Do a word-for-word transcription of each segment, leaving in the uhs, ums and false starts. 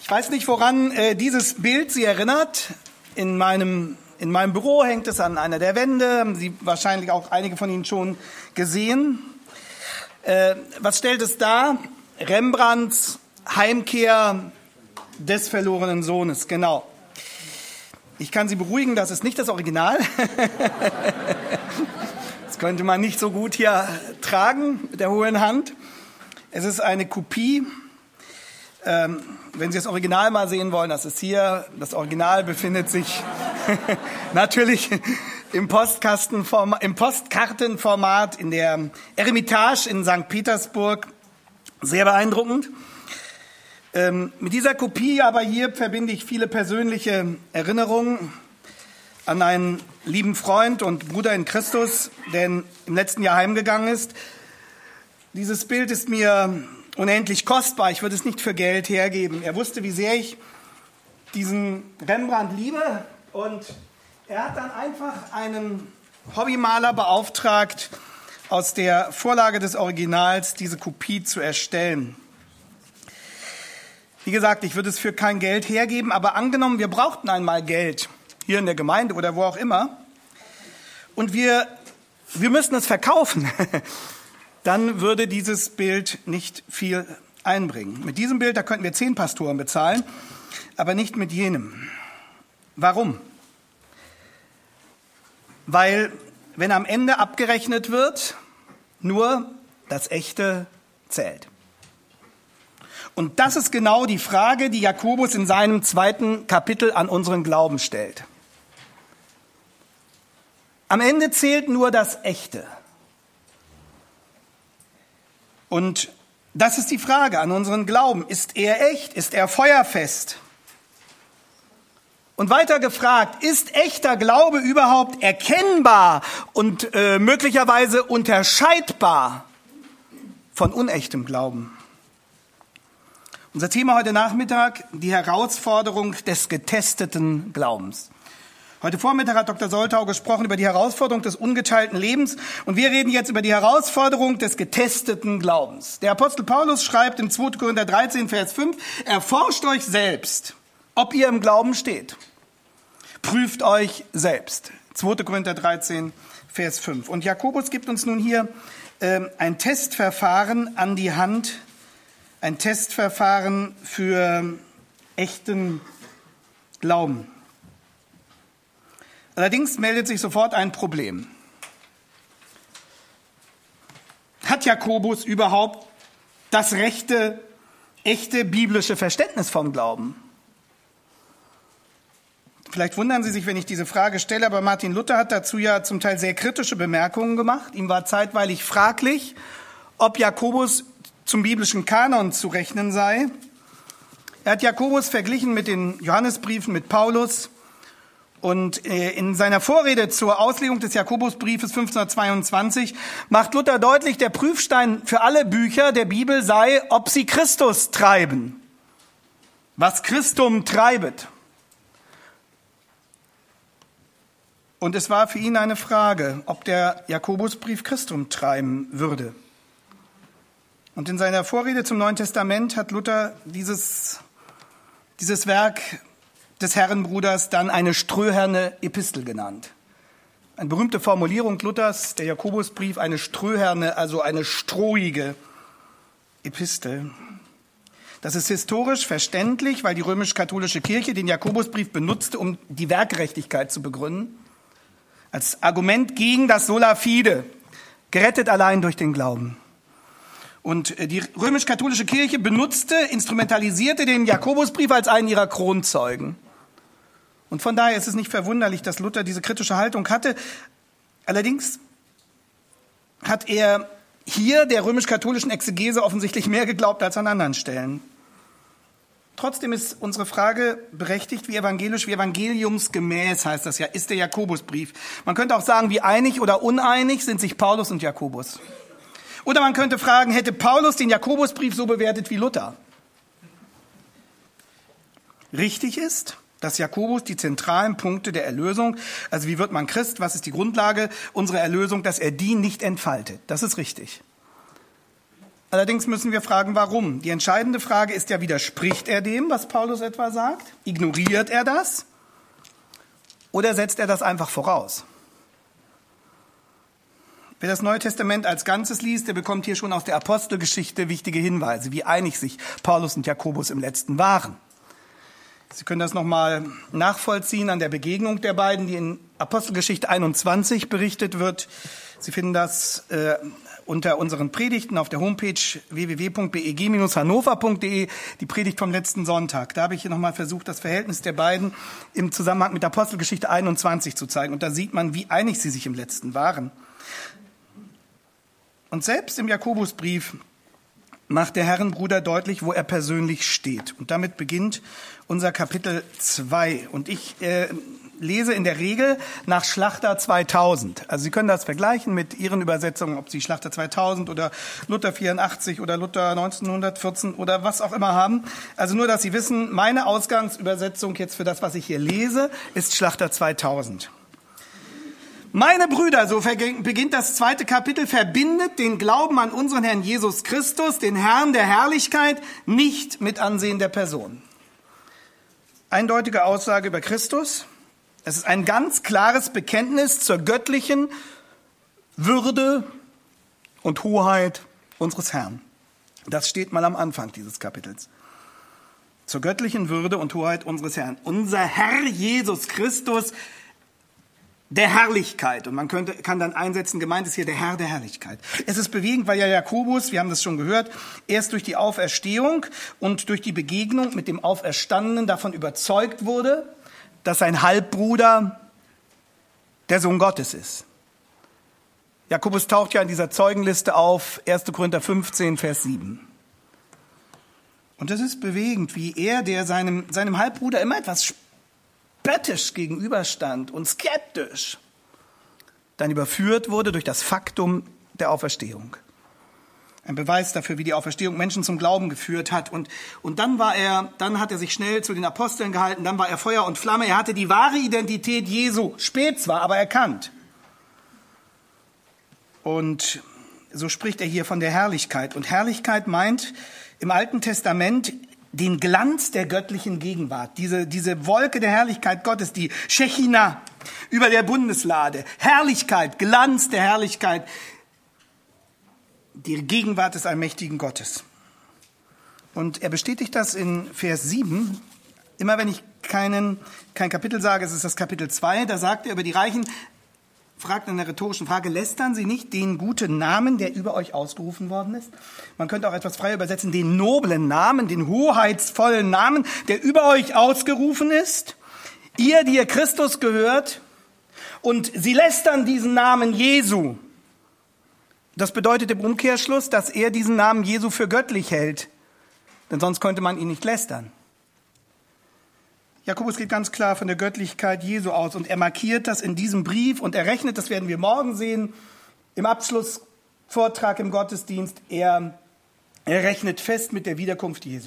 Ich weiß nicht, woran äh, dieses Bild Sie erinnert. In meinem, in meinem Büro hängt es an einer der Wände. Haben Sie wahrscheinlich auch einige von Ihnen schon gesehen. Äh, was stellt es dar? Rembrandts Heimkehr des verlorenen Sohnes. Genau. Ich kann Sie beruhigen, das ist nicht das Original. Das könnte man nicht so gut hier tragen mit der hohen Hand. Es ist eine Kopie. Ähm, wenn Sie das Original mal sehen wollen, das ist hier. Das Original befindet sich natürlich im Postkastenformat, im Postkartenformat in der Eremitage in Sankt Petersburg. Sehr beeindruckend. Ähm, mit dieser Kopie aber hier verbinde ich viele persönliche Erinnerungen an einen lieben Freund und Bruder in Christus, der im letzten Jahr heimgegangen ist. Dieses Bild ist mir unendlich kostbar. Ich würde es nicht für Geld hergeben. Er wusste, wie sehr ich diesen Rembrandt liebe. Und er hat dann einfach einen Hobbymaler beauftragt, aus der Vorlage des Originals diese Kopie zu erstellen. Wie gesagt, ich würde es für kein Geld hergeben, aber angenommen, wir brauchten einmal Geld, hier in der Gemeinde oder wo auch immer, und wir, wir müssen es verkaufen, dann würde dieses Bild nicht viel einbringen. Mit diesem Bild, da könnten wir zehn Pastoren bezahlen, aber nicht mit jenem. Warum? Weil, wenn am Ende abgerechnet wird, nur das Echte zählt. Und das ist genau die Frage, die Jakobus in seinem zweiten Kapitel an unseren Glauben stellt. Am Ende zählt nur das Echte. Und das ist die Frage an unseren Glauben. Ist er echt? Ist er feuerfest? Und weiter gefragt, ist echter Glaube überhaupt erkennbar und äh, möglicherweise unterscheidbar von unechtem Glauben? Unser Thema heute Nachmittag, die Herausforderung des getesteten Glaubens. Heute Vormittag hat Doktor Soltau gesprochen über die Herausforderung des ungeteilten Lebens und wir reden jetzt über die Herausforderung des getesteten Glaubens. Der Apostel Paulus schreibt im zweiten Korinther dreizehn, Vers fünf, erforscht euch selbst, ob ihr im Glauben steht. Prüft euch selbst. zweiten Korinther dreizehn, Vers fünf. Und Jakobus gibt uns nun hier äh, ein Testverfahren an die Hand, ein Testverfahren für echten Glauben. Allerdings meldet sich sofort ein Problem. Hat Jakobus überhaupt das rechte, echte biblische Verständnis vom Glauben? Vielleicht wundern Sie sich, wenn ich diese Frage stelle, aber Martin Luther hat dazu ja zum Teil sehr kritische Bemerkungen gemacht. Ihm war zeitweilig fraglich, ob Jakobus zum biblischen Kanon zu rechnen sei. Er hat Jakobus verglichen mit den Johannesbriefen, mit Paulus. Und in seiner Vorrede zur Auslegung des Jakobusbriefes fünfzehnhundertzweiundzwanzig macht Luther deutlich, der Prüfstein für alle Bücher der Bibel sei, ob sie Christus treiben. Was Christum treibet. Und es war für ihn eine Frage, ob der Jakobusbrief Christum treiben würde. Und in seiner Vorrede zum Neuen Testament hat Luther dieses, dieses Werk des Herrenbruders dann eine ströherne Epistel genannt. Eine berühmte Formulierung Luthers, der Jakobusbrief, eine ströherne, also eine strohige Epistel. Das ist historisch verständlich, weil die römisch-katholische Kirche den Jakobusbrief benutzte, um die Werkgerechtigkeit zu begründen. Als Argument gegen das Sola Fide, gerettet allein durch den Glauben. Und die römisch-katholische Kirche benutzte, instrumentalisierte den Jakobusbrief als einen ihrer Kronzeugen. Und von daher ist es nicht verwunderlich, dass Luther diese kritische Haltung hatte. Allerdings hat er hier der römisch-katholischen Exegese offensichtlich mehr geglaubt als an anderen Stellen. Trotzdem ist unsere Frage berechtigt, wie evangelisch, wie evangeliumsgemäß heißt das ja, ist der Jakobusbrief. Man könnte auch sagen, wie einig oder uneinig sind sich Paulus und Jakobus. Oder man könnte fragen, hätte Paulus den Jakobusbrief so bewertet wie Luther? Richtig ist, dass Jakobus die zentralen Punkte der Erlösung, also wie wird man Christ, was ist die Grundlage unserer Erlösung, dass er die nicht entfaltet. Das ist richtig. Allerdings müssen wir fragen, warum. Die entscheidende Frage ist ja, widerspricht er dem, was Paulus etwa sagt? Ignoriert er das? Oder setzt er das einfach voraus? Wer das Neue Testament als Ganzes liest, der bekommt hier schon aus der Apostelgeschichte wichtige Hinweise, wie einig sich Paulus und Jakobus im Letzten waren. Sie können das nochmal nachvollziehen an der Begegnung der beiden, die in Apostelgeschichte einundzwanzig berichtet wird. Sie finden das äh, unter unseren Predigten auf der Homepage w w w punkt b e g dash hannover punkt d e, die Predigt vom letzten Sonntag. Da habe ich hier nochmal versucht, das Verhältnis der beiden im Zusammenhang mit Apostelgeschichte einundzwanzig zu zeigen. Und da sieht man, wie einig sie sich im Letzten waren. Und selbst im Jakobusbrief macht der Herrenbruder deutlich, wo er persönlich steht. Und damit beginnt unser Kapitel zwei. Und ich äh, lese in der Regel nach Schlachter zweitausend. Also Sie können das vergleichen mit Ihren Übersetzungen, ob Sie Schlachter zweitausend oder Luther vierundachtzig oder Luther neunzehnhundertvierzehn oder was auch immer haben. Also nur, dass Sie wissen, meine Ausgangsübersetzung jetzt für das, was ich hier lese, ist Schlachter zweitausend. Meine Brüder, so beginnt das zweite Kapitel, verbindet den Glauben an unseren Herrn Jesus Christus, den Herrn der Herrlichkeit, nicht mit Ansehen der Person. Eindeutige Aussage über Christus. Es ist ein ganz klares Bekenntnis zur göttlichen Würde und Hoheit unseres Herrn. Das steht mal am Anfang dieses Kapitels. Zur göttlichen Würde und Hoheit unseres Herrn. Unser Herr Jesus Christus, der Herrlichkeit. Und man könnte, kann dann einsetzen, gemeint ist hier der Herr der Herrlichkeit. Es ist bewegend, weil ja Jakobus, wir haben das schon gehört, erst durch die Auferstehung und durch die Begegnung mit dem Auferstandenen davon überzeugt wurde, dass sein Halbbruder der Sohn Gottes ist. Jakobus taucht ja in dieser Zeugenliste auf, erster Korinther fünfzehn, Vers sieben. Und es ist bewegend, wie er, der seinem, seinem Halbbruder immer etwas spöttisch gegenüberstand und skeptisch, dann überführt wurde durch das Faktum der Auferstehung. Ein Beweis dafür, wie die Auferstehung Menschen zum Glauben geführt hat. Und, und dann war er, dann hat er sich schnell zu den Aposteln gehalten, dann war er Feuer und Flamme. Er hatte die wahre Identität Jesu, spät zwar, aber erkannt. Und so spricht er hier von der Herrlichkeit. Und Herrlichkeit meint im Alten Testament den Glanz der göttlichen Gegenwart, diese, diese Wolke der Herrlichkeit Gottes, die Shechina über der Bundeslade, Herrlichkeit, Glanz der Herrlichkeit, die Gegenwart des allmächtigen Gottes. Und er bestätigt das in Vers sieben. Immer wenn ich keinen, kein Kapitel sage, es ist das Kapitel zwei, da sagt er über die Reichen, fragt in der rhetorischen Frage, lästern Sie nicht den guten Namen, der über euch ausgerufen worden ist? Man könnte auch etwas frei übersetzen, den noblen Namen, den hoheitsvollen Namen, der über euch ausgerufen ist. Ihr, die ihr Christus gehört, und sie lästern diesen Namen Jesu. Das bedeutet im Umkehrschluss, dass er diesen Namen Jesu für göttlich hält, denn sonst könnte man ihn nicht lästern. Jakobus geht ganz klar von der Göttlichkeit Jesu aus und er markiert das in diesem Brief und er rechnet, das werden wir morgen sehen, im Abschlussvortrag im Gottesdienst, er, er rechnet fest mit der Wiederkunft Jesu.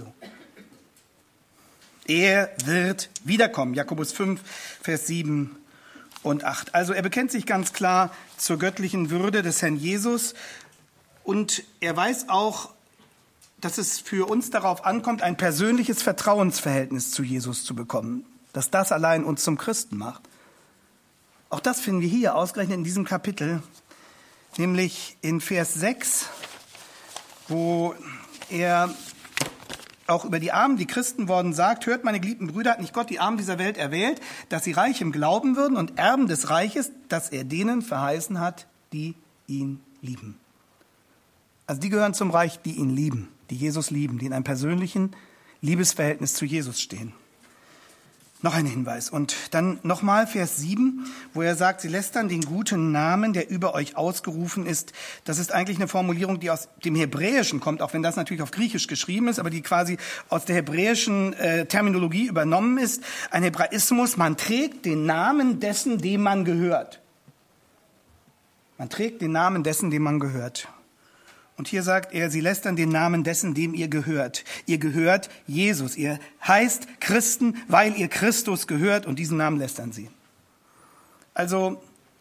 Er wird wiederkommen, Jakobus fünf, Vers sieben und acht. Also er bekennt sich ganz klar zur göttlichen Würde des Herrn Jesus und er weiß auch, dass es für uns darauf ankommt, ein persönliches Vertrauensverhältnis zu Jesus zu bekommen, dass das allein uns zum Christen macht. Auch das finden wir hier ausgerechnet in diesem Kapitel, nämlich in Vers sechs, wo er auch über die Armen, die Christen worden, sagt, hört, meine geliebten Brüder, hat nicht Gott die Armen dieser Welt erwählt, dass sie reich im Glauben würden und Erben des Reiches, das er denen verheißen hat, die ihn lieben. Also die gehören zum Reich, die ihn lieben, die Jesus lieben, die in einem persönlichen Liebesverhältnis zu Jesus stehen. Noch ein Hinweis. Und dann nochmal Vers sieben, wo er sagt, sie lästern den guten Namen, der über euch ausgerufen ist. Das ist eigentlich eine Formulierung, die aus dem Hebräischen kommt, auch wenn das natürlich auf Griechisch geschrieben ist, aber die quasi aus der hebräischen äh, Terminologie übernommen ist. Ein Hebraismus, man trägt den Namen dessen, dem man gehört. Man trägt den Namen dessen, dem man gehört. Und hier sagt er, sie lästern den Namen dessen, dem ihr gehört. Ihr gehört Jesus. Ihr heißt Christen, weil ihr Christus gehört und diesen Namen lästern sie. Also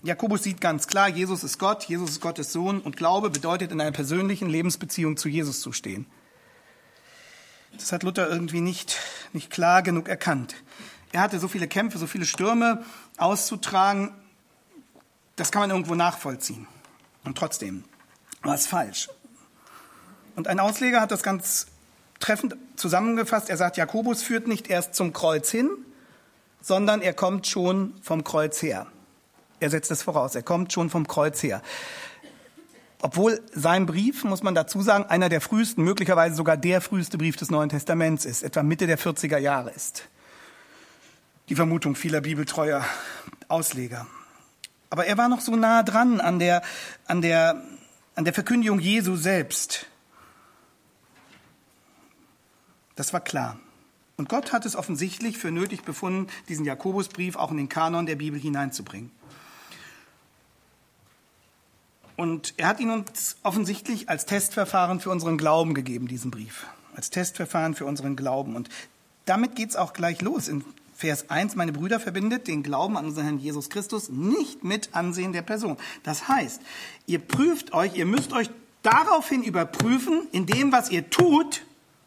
Jakobus sieht ganz klar, Jesus ist Gott, Jesus ist Gottes Sohn und Glaube bedeutet, in einer persönlichen Lebensbeziehung zu Jesus zu stehen. Das hat Luther irgendwie nicht, nicht klar genug erkannt. Er hatte so viele Kämpfe, so viele Stürme auszutragen, das kann man irgendwo nachvollziehen. Und trotzdem war es falsch. Und ein Ausleger hat das ganz treffend zusammengefasst. Er sagt, Jakobus führt nicht erst zum Kreuz hin, sondern er kommt schon vom Kreuz her. Er setzt es voraus, er kommt schon vom Kreuz her. Obwohl sein Brief, muss man dazu sagen, einer der frühesten, möglicherweise sogar der früheste Brief des Neuen Testaments ist, etwa Mitte der vierziger Jahre ist. Die Vermutung vieler bibeltreuer Ausleger. Aber er war noch so nah dran an der, an der, an der Verkündigung Jesu selbst. Das war klar. Und Gott hat es offensichtlich für nötig befunden, diesen Jakobusbrief auch in den Kanon der Bibel hineinzubringen. Und er hat ihn uns offensichtlich als Testverfahren für unseren Glauben gegeben, diesen Brief. Als Testverfahren für unseren Glauben. Und damit geht es auch gleich los. In Vers eins, meine Brüder, verbindet den Glauben an unseren Herrn Jesus Christus nicht mit Ansehen der Person. Das heißt, ihr prüft euch, ihr müsst euch daraufhin überprüfen, in dem, was ihr tut,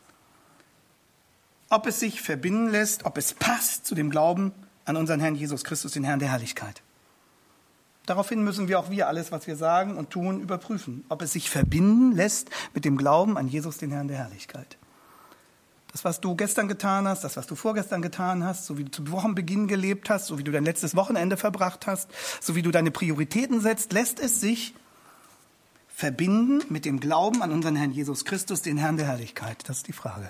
ob es sich verbinden lässt, ob es passt zu dem Glauben an unseren Herrn Jesus Christus, den Herrn der Herrlichkeit. Daraufhin müssen wir auch wir alles, was wir sagen und tun, überprüfen, ob es sich verbinden lässt mit dem Glauben an Jesus, den Herrn der Herrlichkeit. Das, was du gestern getan hast, das, was du vorgestern getan hast, so wie du zu Wochenbeginn gelebt hast, so wie du dein letztes Wochenende verbracht hast, so wie du deine Prioritäten setzt, lässt es sich verbinden mit dem Glauben an unseren Herrn Jesus Christus, den Herrn der Herrlichkeit. Das ist die Frage.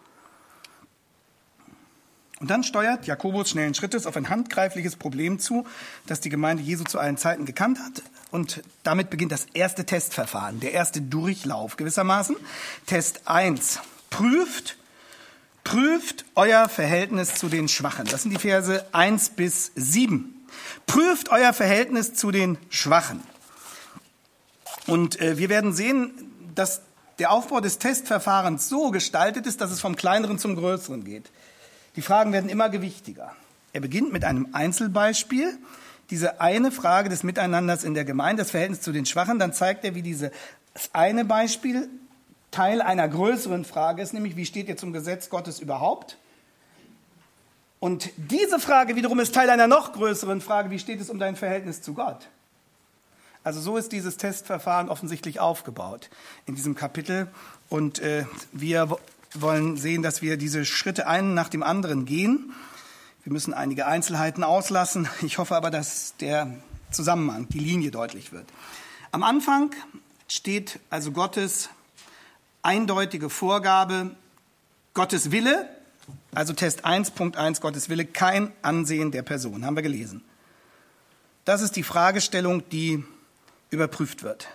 Und dann steuert Jakobus schnellen Schrittes auf ein handgreifliches Problem zu, das die Gemeinde Jesu zu allen Zeiten gekannt hat. Und damit beginnt das erste Testverfahren, der erste Durchlauf gewissermaßen. Test eins. Prüft, prüft euer Verhältnis zu den Schwachen. Das sind die Verse eins bis sieben. Prüft euer Verhältnis zu den Schwachen. Und äh, wir werden sehen, dass der Aufbau des Testverfahrens so gestaltet ist, dass es vom Kleineren zum Größeren geht. Die Fragen werden immer gewichtiger. Er beginnt mit einem Einzelbeispiel, diese eine Frage des Miteinanders in der Gemeinde, das Verhältnis zu den Schwachen. Dann zeigt er, wie dieses eine Beispiel Teil einer größeren Frage ist, nämlich wie steht ihr zum Gesetz Gottes überhaupt? Und diese Frage wiederum ist Teil einer noch größeren Frage, wie steht es um dein Verhältnis zu Gott? Also so ist dieses Testverfahren offensichtlich aufgebaut in diesem Kapitel. Und äh, wir wollen sehen, dass wir diese Schritte einen nach dem anderen gehen. Wir müssen einige Einzelheiten auslassen. Ich hoffe aber, dass der Zusammenhang, die Linie deutlich wird. Am Anfang steht also Gottes eindeutige Vorgabe, Gottes Wille, also Test eins Punkt eins, Gottes Wille, kein Ansehen der Person, haben wir gelesen. Das ist die Fragestellung, die überprüft wird.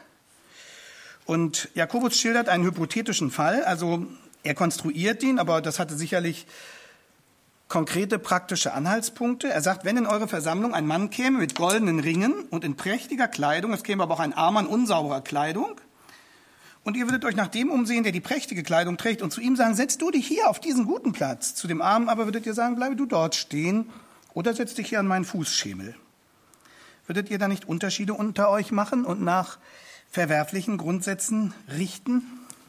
Und Jakobus schildert einen hypothetischen Fall, also er konstruiert ihn, aber das hatte sicherlich konkrete praktische Anhaltspunkte. Er sagt, wenn in eure Versammlung ein Mann käme mit goldenen Ringen und in prächtiger Kleidung, es käme aber auch ein Armer in unsauberer Kleidung, und ihr würdet euch nach dem umsehen, der die prächtige Kleidung trägt, und zu ihm sagen, setz du dich hier auf diesen guten Platz. Zu dem Armen aber würdet ihr sagen, bleibe du dort stehen oder setz dich hier an meinen Fußschemel. Würdet ihr da nicht Unterschiede unter euch machen und nach verwerflichen Grundsätzen richten?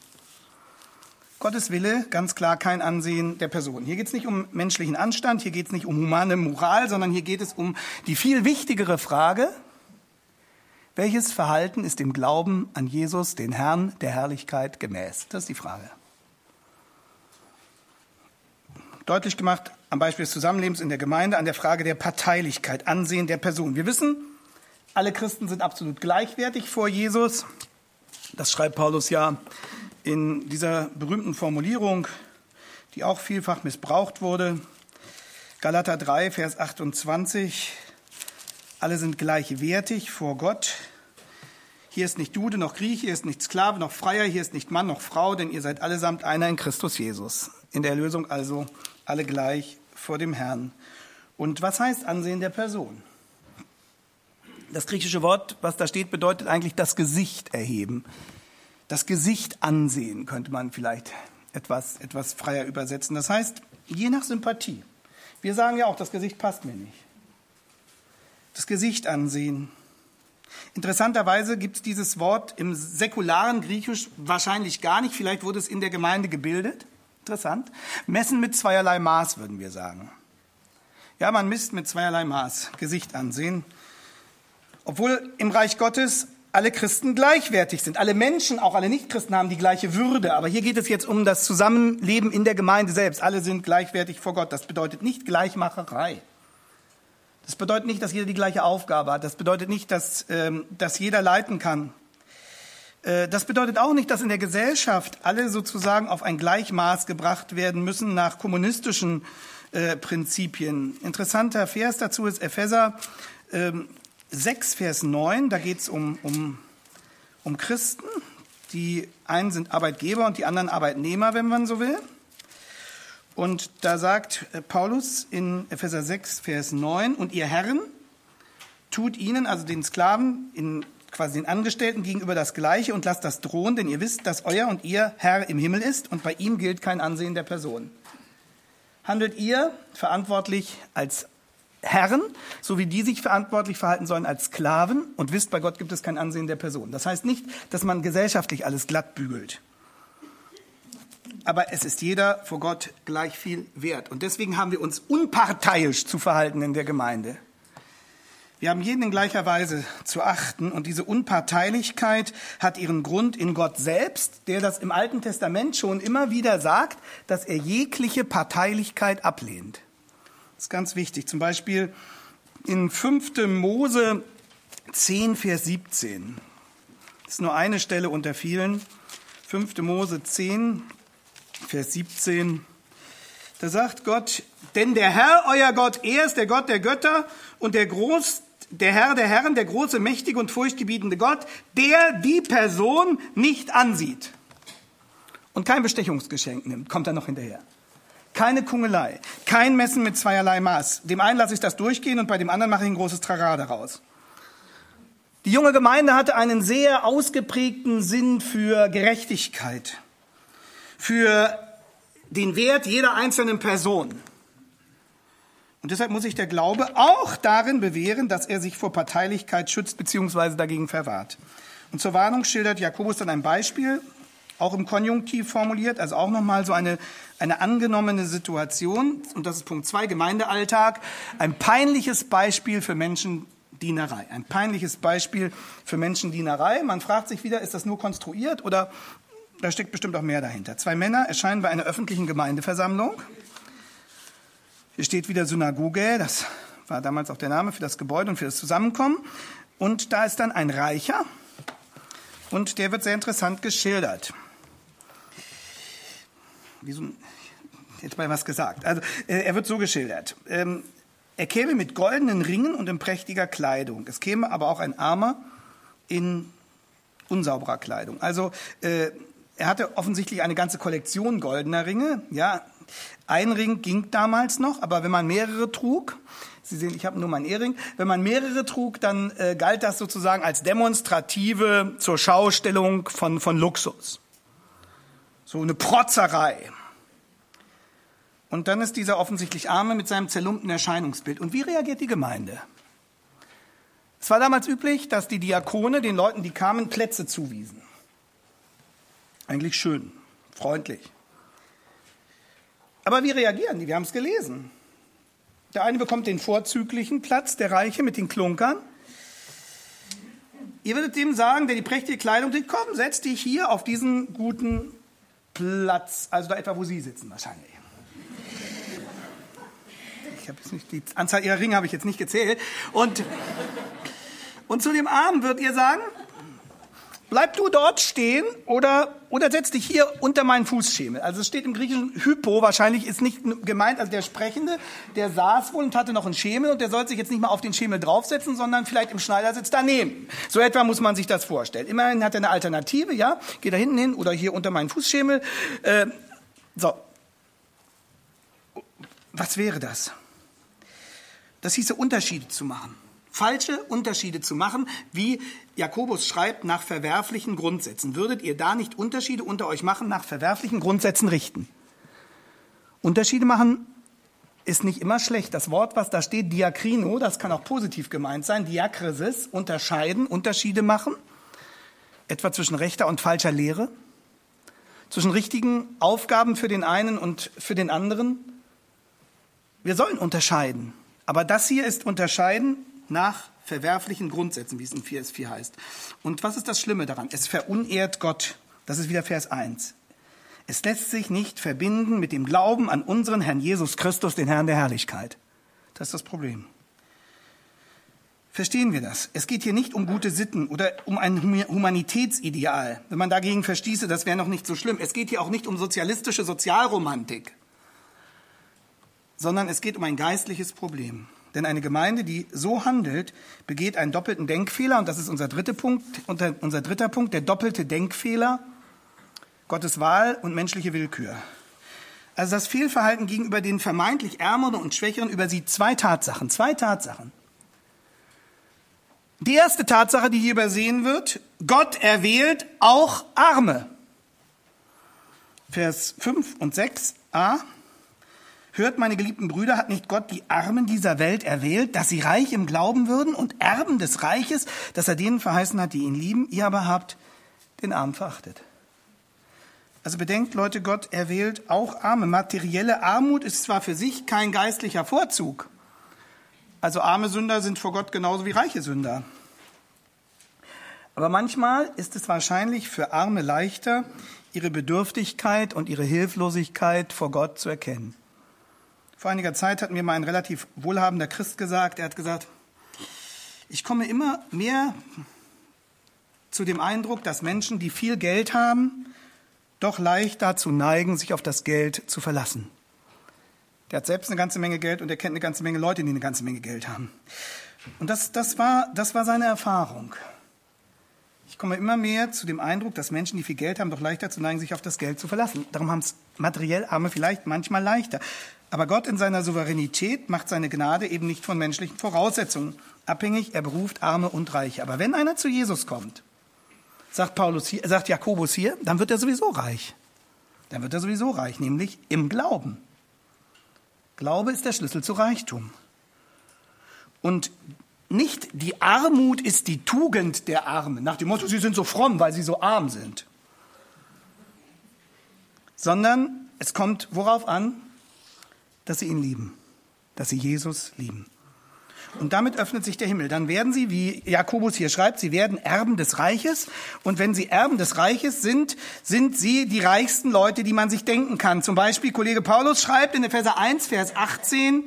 Gottes Wille, ganz klar kein Ansehen der Person. Hier geht es nicht um menschlichen Anstand, hier geht es nicht um humane Moral, sondern hier geht es um die viel wichtigere Frage, welches Verhalten ist dem Glauben an Jesus, den Herrn der Herrlichkeit, gemäß? Das ist die Frage. Deutlich gemacht am Beispiel des Zusammenlebens in der Gemeinde, an der Frage der Parteilichkeit, Ansehen der Person. Wir wissen, alle Christen sind absolut gleichwertig vor Jesus. Das schreibt Paulus ja in dieser berühmten Formulierung, die auch vielfach missbraucht wurde. Galater drei, Vers achtundzwanzig. Alle sind gleichwertig vor Gott. Hier ist nicht Jude noch Grieche, hier ist nicht Sklave noch Freier, hier ist nicht Mann noch Frau, denn ihr seid allesamt einer in Christus Jesus. In der Erlösung also alle gleich vor dem Herrn. Und was heißt Ansehen der Person? Das griechische Wort, was da steht, bedeutet eigentlich das Gesicht erheben. Das Gesicht ansehen könnte man vielleicht etwas, etwas freier übersetzen. Das heißt, je nach Sympathie. Wir sagen ja auch, das Gesicht passt mir nicht. Das Gesicht ansehen. Interessanterweise gibt es dieses Wort im säkularen Griechisch wahrscheinlich gar nicht. Vielleicht wurde es in der Gemeinde gebildet. Interessant. Messen mit zweierlei Maß, würden wir sagen. Ja, man misst mit zweierlei Maß, Gesicht ansehen. Obwohl im Reich Gottes alle Christen gleichwertig sind. Alle Menschen, auch alle Nichtchristen, haben die gleiche Würde. Aber hier geht es jetzt um das Zusammenleben in der Gemeinde selbst. Alle sind gleichwertig vor Gott. Das bedeutet nicht Gleichmacherei. Das bedeutet nicht, dass jeder die gleiche Aufgabe hat. Das bedeutet nicht, dass, ähm, dass jeder leiten kann. Äh, das bedeutet auch nicht, dass in der Gesellschaft alle sozusagen auf ein Gleichmaß gebracht werden müssen nach kommunistischen äh, Prinzipien. Interessanter Vers dazu ist Epheser ähm, sechs, Vers neun. Da geht es um, um, um Christen. Die einen sind Arbeitgeber und die anderen Arbeitnehmer, wenn man so will. Und da sagt Paulus in Epheser sechs, Vers neun, und ihr Herren, tut ihnen, also den Sklaven, in quasi den Angestellten gegenüber das Gleiche und lasst das drohen, denn ihr wisst, dass euer und ihr Herr im Himmel ist und bei ihm gilt kein Ansehen der Person. Handelt ihr verantwortlich als Herren, so wie die sich verantwortlich verhalten sollen als Sklaven und wisst, bei Gott gibt es kein Ansehen der Person. Das heißt nicht, dass man gesellschaftlich alles glatt bügelt. Aber es ist jeder vor Gott gleich viel wert. Und deswegen haben wir uns unparteiisch zu verhalten in der Gemeinde. Wir haben jeden in gleicher Weise zu achten. Und diese Unparteilichkeit hat ihren Grund in Gott selbst, der das im Alten Testament schon immer wieder sagt, dass er jegliche Parteilichkeit ablehnt. Das ist ganz wichtig. Zum Beispiel in fünfter Mose zehn, Vers siebzehn. Das ist nur eine Stelle unter vielen. fünfter Mose zehn, Vers siebzehn, da sagt Gott, denn der Herr, euer Gott, er ist der Gott der Götter und der Groß, der Herr der Herren, der große, mächtige und furchtgebietende Gott, der die Person nicht ansieht und kein Bestechungsgeschenk nimmt, kommt er noch hinterher. Keine Kungelei, kein Messen mit zweierlei Maß. Dem einen lasse ich das durchgehen und bei dem anderen mache ich ein großes Trara daraus. Die junge Gemeinde hatte einen sehr ausgeprägten Sinn für Gerechtigkeit, für den Wert jeder einzelnen Person. Und deshalb muss sich der Glaube auch darin bewähren, dass er sich vor Parteilichkeit schützt bzw. dagegen verwahrt. Und zur Warnung schildert Jakobus dann ein Beispiel, auch im Konjunktiv formuliert, also auch nochmal so eine, eine angenommene Situation. Und das ist Punkt zwei, Gemeindealltag. Ein peinliches Beispiel für Menschendienerei. Ein peinliches Beispiel für Menschendienerei. Man fragt sich wieder, ist das nur konstruiert oder da steckt bestimmt auch mehr dahinter. Zwei Männer erscheinen bei einer öffentlichen Gemeindeversammlung. Hier steht wieder Synagoge, das war damals auch der Name für das Gebäude und für das Zusammenkommen. Und da ist dann ein Reicher und der wird sehr interessant geschildert. Wie so ein, jetzt mal was gesagt. Also er wird so geschildert. Er käme mit goldenen Ringen und in prächtiger Kleidung. Es käme aber auch ein Armer in unsauberer Kleidung. Also äh, er hatte offensichtlich eine ganze Kollektion goldener Ringe. Ja, ein Ring ging damals noch, aber wenn man mehrere trug, Sie sehen, ich habe nur meinen Ehering, wenn man mehrere trug, dann äh, galt das sozusagen als demonstrative zur Schaustellung von, von Luxus. So eine Protzerei. Und dann ist dieser offensichtlich Arme mit seinem zerlumpten Erscheinungsbild. Und wie reagiert die Gemeinde? Es war damals üblich, dass die Diakone den Leuten, die kamen, Plätze zuwiesen. Eigentlich schön, freundlich. Aber wie reagieren die? Wir haben es gelesen. Der eine bekommt den vorzüglichen Platz, der Reiche mit den Klunkern. Ihr würdet dem sagen, der die prächtige Kleidung trägt, komm, setz dich hier auf diesen guten Platz. Also da etwa, wo Sie sitzen wahrscheinlich. Ich habe jetzt nicht, die Anzahl Ihrer Ringe habe ich jetzt nicht gezählt. Und, und zu dem Armen würdet ihr sagen, bleib du dort stehen oder, oder setz dich hier unter meinen Fußschemel. Also es steht im Griechischen Hypo, wahrscheinlich ist nicht gemeint, also der Sprechende, der saß wohl und hatte noch einen Schemel und der soll sich jetzt nicht mal auf den Schemel draufsetzen, sondern vielleicht im Schneidersitz daneben. So etwa muss man sich das vorstellen. Immerhin hat er eine Alternative, ja, geh da hinten hin oder hier unter meinen Fußschemel. Äh, so. Was wäre das? Das hieße, Unterschiede zu machen. Falsche Unterschiede zu machen, wie Jakobus schreibt, nach verwerflichen Grundsätzen. Würdet ihr da nicht Unterschiede unter euch machen, nach verwerflichen Grundsätzen richten? Unterschiede machen ist nicht immer schlecht. Das Wort, was da steht, diakrino, das kann auch positiv gemeint sein. Diakrisis, unterscheiden, Unterschiede machen. Etwa zwischen rechter und falscher Lehre. Zwischen richtigen Aufgaben für den einen und für den anderen. Wir sollen unterscheiden. Aber das hier ist unterscheiden nach verwerflichen Grundsätzen, wie es in Vers vier heißt. Und was ist das Schlimme daran? Es verunehrt Gott. Das ist wieder Vers eins. Es lässt sich nicht verbinden mit dem Glauben an unseren Herrn Jesus Christus, den Herrn der Herrlichkeit. Das ist das Problem. Verstehen wir das? Es geht hier nicht um gute Sitten oder um ein Humanitätsideal. Wenn man dagegen verstieße, das wäre noch nicht so schlimm. Es geht hier auch nicht um sozialistische Sozialromantik, sondern es geht um ein geistliches Problem. Denn eine Gemeinde, die so handelt, begeht einen doppelten Denkfehler. Und das ist unser dritter Punkt, unser dritter Punkt, der doppelte Denkfehler. Gottes Wahl und menschliche Willkür. Also das Fehlverhalten gegenüber den vermeintlich Ärmeren und Schwächeren übersieht zwei Tatsachen. Zwei Tatsachen. Die erste Tatsache, die hier übersehen wird, Gott erwählt auch Arme. Vers fünf und sechs a. Hört, meine geliebten Brüder, hat nicht Gott die Armen dieser Welt erwählt, dass sie reich im Glauben würden und Erben des Reiches, das er denen verheißen hat, die ihn lieben? Ihr aber habt den Armen verachtet. Also bedenkt, Leute, Gott erwählt auch Arme. Materielle Armut ist zwar für sich kein geistlicher Vorzug. Also arme Sünder sind vor Gott genauso wie reiche Sünder. Aber manchmal ist es wahrscheinlich für Arme leichter, ihre Bedürftigkeit und ihre Hilflosigkeit vor Gott zu erkennen. Vor einiger Zeit hat mir mal ein relativ wohlhabender Christ gesagt, er hat gesagt, ich komme immer mehr zu dem Eindruck, dass Menschen, die viel Geld haben, doch leicht dazu neigen, sich auf das Geld zu verlassen. Der hat selbst eine ganze Menge Geld und er kennt eine ganze Menge Leute, die eine ganze Menge Geld haben. Und das, das, war, das war seine Erfahrung. Ich komme immer mehr zu dem Eindruck, dass Menschen, die viel Geld haben, doch leicht dazu neigen, sich auf das Geld zu verlassen. Darum haben es materiell Arme vielleicht manchmal leichter. Aber Gott in seiner Souveränität macht seine Gnade eben nicht von menschlichen Voraussetzungen abhängig. Er beruft Arme und Reiche. Aber wenn einer zu Jesus kommt, sagt Paulus hier, sagt Jakobus hier, dann wird er sowieso reich. Dann wird er sowieso reich, nämlich im Glauben. Glaube ist der Schlüssel zu Reichtum. Und nicht die Armut ist die Tugend der Armen, nach dem Motto, sie sind so fromm, weil sie so arm sind. Sondern es kommt worauf an, dass sie ihn lieben, dass sie Jesus lieben. Und damit öffnet sich der Himmel. Dann werden sie, wie Jakobus hier schreibt, sie werden Erben des Reiches. Und wenn sie Erben des Reiches sind, sind sie die reichsten Leute, die man sich denken kann. Zum Beispiel Kollege Paulus schreibt in Epheser eins, Vers achtzehn,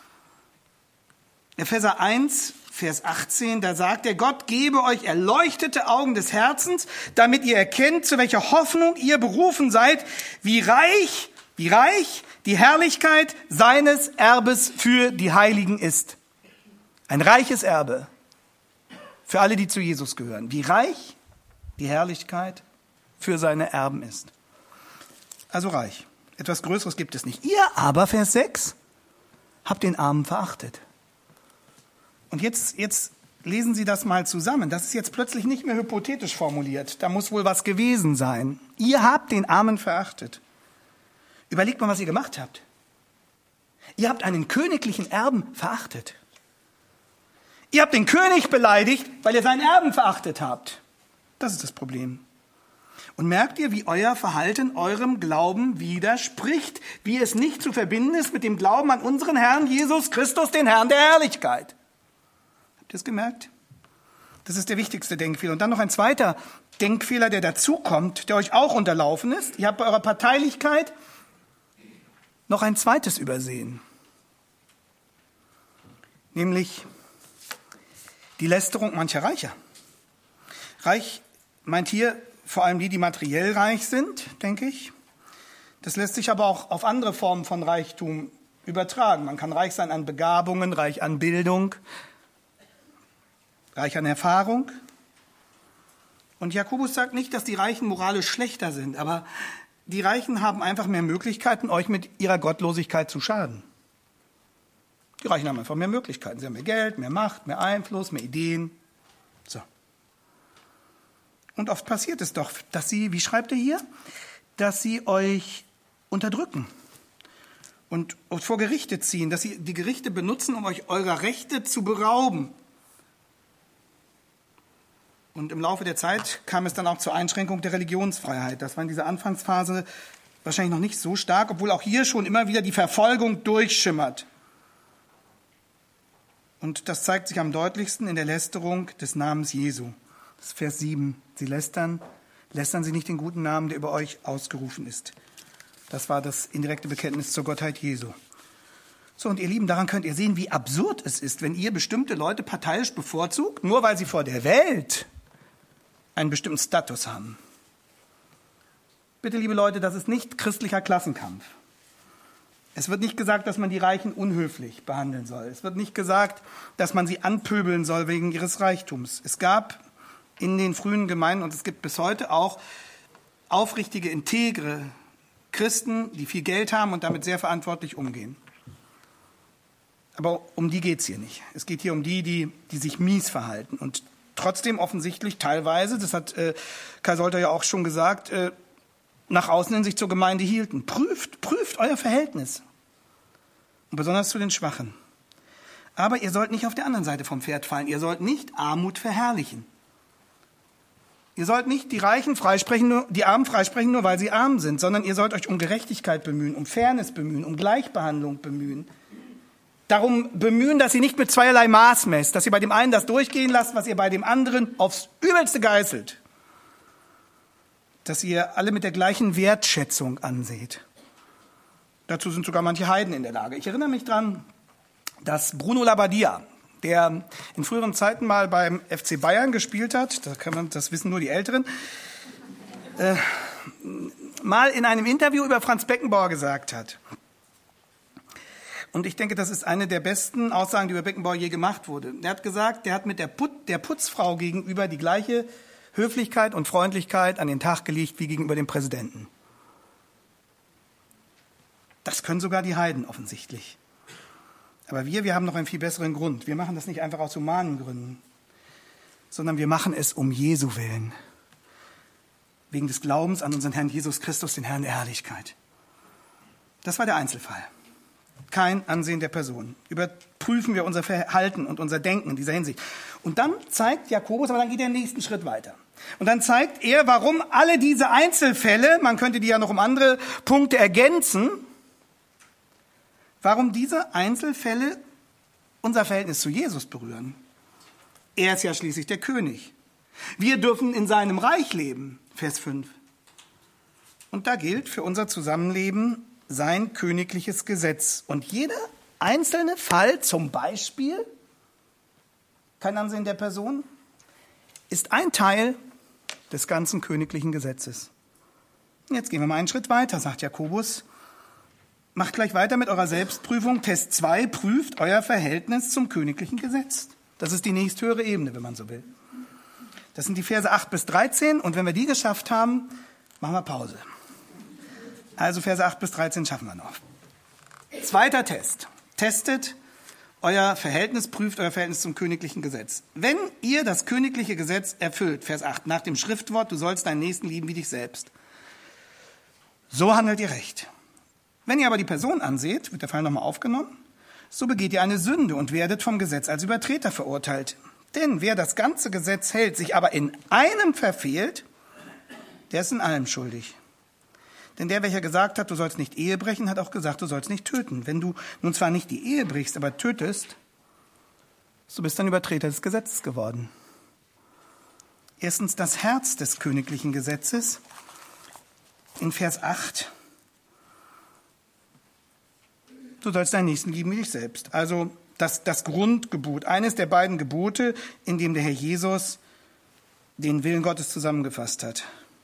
Epheser eins, Vers achtzehn, da sagt er, Gott gebe euch erleuchtete Augen des Herzens, damit ihr erkennt, zu welcher Hoffnung ihr berufen seid, wie reich, wie reich die Herrlichkeit seines Erbes für die Heiligen ist. Ein reiches Erbe für alle, die zu Jesus gehören. Wie reich die Herrlichkeit für seine Erben ist. Also reich. Etwas Größeres gibt es nicht. Ihr aber, Vers sechs, habt den Armen verachtet. Und jetzt, jetzt lesen Sie das mal zusammen. Das ist jetzt plötzlich nicht mehr hypothetisch formuliert. Da muss wohl was gewesen sein. Ihr habt den Armen verachtet. Überlegt mal, was ihr gemacht habt. Ihr habt einen königlichen Erben verachtet. Ihr habt den König beleidigt, weil ihr seinen Erben verachtet habt. Das ist das Problem. Und merkt ihr, wie euer Verhalten eurem Glauben widerspricht, wie es nicht zu verbinden ist mit dem Glauben an unseren Herrn Jesus Christus, den Herrn der Herrlichkeit. Habt ihr es gemerkt? Das ist der wichtigste Denkfehler. Und dann noch ein zweiter Denkfehler, der dazukommt, der euch auch unterlaufen ist. Ihr habt bei eurer Parteilichkeit noch ein zweites übersehen. Nämlich die Lästerung mancher Reicher. Reich meint hier vor allem die, die materiell reich sind, denke ich. Das lässt sich aber auch auf andere Formen von Reichtum übertragen. Man kann reich sein an Begabungen, reich an Bildung, reich an Erfahrung. Und Jakobus sagt nicht, dass die Reichen moralisch schlechter sind, aber die Reichen haben einfach mehr Möglichkeiten, euch mit ihrer Gottlosigkeit zu schaden. Die Reichen haben einfach mehr Möglichkeiten. Sie haben mehr Geld, mehr Macht, mehr Einfluss, mehr Ideen. So. Und oft passiert es doch, dass sie, wie schreibt er hier, dass sie euch unterdrücken und vor Gerichte ziehen, dass sie die Gerichte benutzen, um euch eurer Rechte zu berauben. Und im Laufe der Zeit kam es dann auch zur Einschränkung der Religionsfreiheit. Das war in dieser Anfangsphase wahrscheinlich noch nicht so stark, obwohl auch hier schon immer wieder die Verfolgung durchschimmert. Und das zeigt sich am deutlichsten in der Lästerung des Namens Jesu. Das ist Vers sieben. Sie lästern, lästern Sie nicht den guten Namen, der über euch ausgerufen ist. Das war das indirekte Bekenntnis zur Gottheit Jesu. So, und ihr Lieben, daran könnt ihr sehen, wie absurd es ist, wenn ihr bestimmte Leute parteiisch bevorzugt, nur weil sie vor der Welt einen bestimmten Status haben. Bitte, liebe Leute, das ist nicht christlicher Klassenkampf. Es wird nicht gesagt, dass man die Reichen unhöflich behandeln soll. Es wird nicht gesagt, dass man sie anpöbeln soll wegen ihres Reichtums. Es gab in den frühen Gemeinden, und es gibt bis heute auch, aufrichtige, integre Christen, die viel Geld haben und damit sehr verantwortlich umgehen. Aber um die geht es hier nicht. Es geht hier um die, die, die sich mies verhalten und trotzdem offensichtlich teilweise, das hat äh, Kai Solter ja auch schon gesagt, äh, nach außen in sich zur Gemeinde hielten. Prüft, prüft euer Verhältnis. Und besonders zu den Schwachen. Aber ihr sollt nicht auf der anderen Seite vom Pferd fallen. Ihr sollt nicht Armut verherrlichen. Ihr sollt nicht die Reichen freisprechen, nur, die Armen freisprechen, nur weil sie arm sind, sondern ihr sollt euch um Gerechtigkeit bemühen, um Fairness bemühen, um Gleichbehandlung bemühen. Darum bemühen, dass ihr nicht mit zweierlei Maß messt, dass ihr bei dem einen das durchgehen lasst, was ihr bei dem anderen aufs Übelste geißelt. Dass ihr alle mit der gleichen Wertschätzung anseht. Dazu sind sogar manche Heiden in der Lage. Ich erinnere mich dran, dass Bruno Labbadia, der in früheren Zeiten mal beim F C Bayern gespielt hat, das, kann man, das wissen nur die Älteren, äh, mal in einem Interview über Franz Beckenbauer gesagt hat. Und ich denke, das ist eine der besten Aussagen, die über Beckenbauer je gemacht wurde. Er hat gesagt, der hat mit der, Put, der Putzfrau gegenüber die gleiche Höflichkeit und Freundlichkeit an den Tag gelegt wie gegenüber dem Präsidenten. Das können sogar die Heiden offensichtlich. Aber wir, wir haben noch einen viel besseren Grund. Wir machen das nicht einfach aus humanen Gründen, sondern wir machen es um Jesu willen. Wegen des Glaubens an unseren Herrn Jesus Christus, den Herrn der Herrlichkeit. Das war der Einzelfall. Kein Ansehen der Person. Überprüfen wir unser Verhalten und unser Denken in dieser Hinsicht. Und dann zeigt Jakobus, aber dann geht er den nächsten Schritt weiter. Und dann zeigt er, warum alle diese Einzelfälle, man könnte die ja noch um andere Punkte ergänzen, warum diese Einzelfälle unser Verhältnis zu Jesus berühren. Er ist ja schließlich der König. Wir dürfen in seinem Reich leben, Vers fünf. Und da gilt für unser Zusammenleben sein königliches Gesetz. Und jeder einzelne Fall, zum Beispiel, kein Ansehen der Person, ist ein Teil des ganzen königlichen Gesetzes. Jetzt gehen wir mal einen Schritt weiter, sagt Jakobus. Macht gleich weiter mit eurer Selbstprüfung. Test zwei, prüft euer Verhältnis zum königlichen Gesetz. Das ist die nächsthöhere Ebene, wenn man so will. Das sind die Verse acht bis dreizehn. Und wenn wir die geschafft haben, machen wir Pause. Also Verse acht bis dreizehn schaffen wir noch. Zweiter Test. Testet euer Verhältnis, prüft euer Verhältnis zum königlichen Gesetz. Wenn ihr das königliche Gesetz erfüllt, Vers acht, nach dem Schriftwort, du sollst deinen Nächsten lieben wie dich selbst. So handelt ihr recht. Wenn ihr aber die Person anseht, wird der Fall nochmal aufgenommen, so begeht ihr eine Sünde und werdet vom Gesetz als Übertreter verurteilt. Denn wer das ganze Gesetz hält, sich aber in einem verfehlt, der ist in allem schuldig. Denn der, welcher gesagt hat, du sollst nicht Ehe brechen, hat auch gesagt, du sollst nicht töten. Wenn du nun zwar nicht die Ehe brichst, aber tötest, so bist du ein Übertreter des Gesetzes geworden. Erstens das Herz des königlichen Gesetzes in Vers acht. Du sollst deinen Nächsten lieben wie dich selbst. Also das, das Grundgebot, eines der beiden Gebote, in dem der Herr Jesus den Willen Gottes zusammengefasst hat.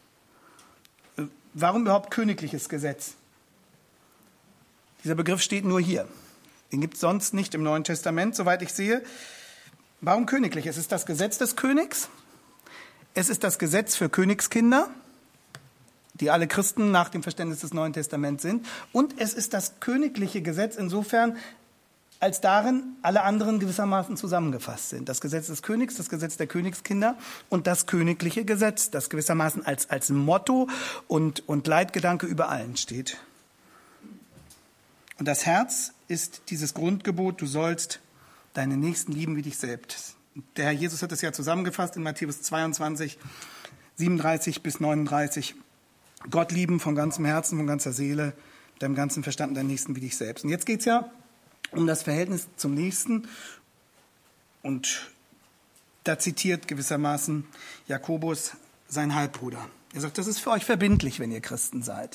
Warum überhaupt königliches Gesetz? Dieser Begriff steht nur hier. Den gibt es sonst nicht im Neuen Testament, soweit ich sehe. Warum königlich? Es ist das Gesetz des Königs. Es ist das Gesetz für Königskinder, die alle Christen nach dem Verständnis des Neuen Testaments sind. Und es ist das königliche Gesetz insofern, als darin alle anderen gewissermaßen zusammengefasst sind. Das Gesetz des Königs, das Gesetz der Königskinder und das königliche Gesetz, das gewissermaßen als, als Motto und, und Leitgedanke über allen steht. Und das Herz ist dieses Grundgebot, du sollst deine Nächsten lieben wie dich selbst. Der Herr Jesus hat es ja zusammengefasst in Matthäus zweiundzwanzig, siebenunddreißig bis neununddreißig. Gott lieben von ganzem Herzen, von ganzer Seele, deinem ganzen Verstand und deinen Nächsten wie dich selbst. Und jetzt geht es ja um das Verhältnis zum Nächsten. Und da zitiert gewissermaßen Jakobus seinen Halbbruder. Er sagt, das ist für euch verbindlich, wenn ihr Christen seid.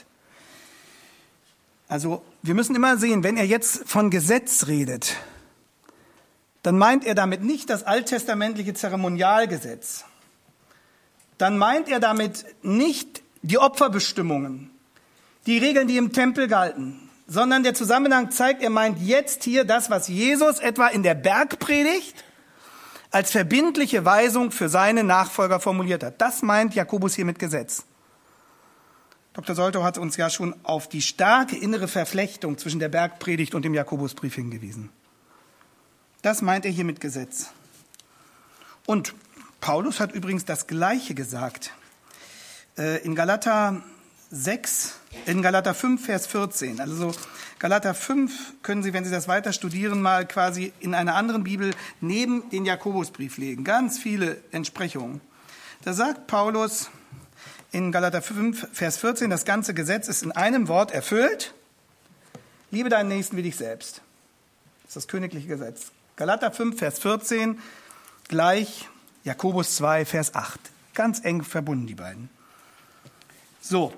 Also wir müssen immer sehen, wenn er jetzt von Gesetz redet, dann meint er damit nicht das alttestamentliche Zeremonialgesetz. Dann meint er damit nicht die Opferbestimmungen, die Regeln, die im Tempel galten, sondern der Zusammenhang zeigt, er meint jetzt hier das, was Jesus etwa in der Bergpredigt als verbindliche Weisung für seine Nachfolger formuliert hat. Das meint Jakobus hier mit Gesetz. Doktor Soltau hat uns ja schon auf die starke innere Verflechtung zwischen der Bergpredigt und dem Jakobusbrief hingewiesen. Das meint er hier mit Gesetz. Und Paulus hat übrigens das Gleiche gesagt. In Galater sechs, in Galater fünf, Vers vierzehn. Also Galater fünf können Sie, wenn Sie das weiter studieren, mal quasi in einer anderen Bibel neben den Jakobusbrief legen. Ganz viele Entsprechungen. Da sagt Paulus in Galater fünf, Vers vierzehn, das ganze Gesetz ist in einem Wort erfüllt. Liebe deinen Nächsten wie dich selbst. Das ist das königliche Gesetz. Galater fünf, Vers vierzehn, gleich Jakobus zwei, Vers acht. Ganz eng verbunden, die beiden. So.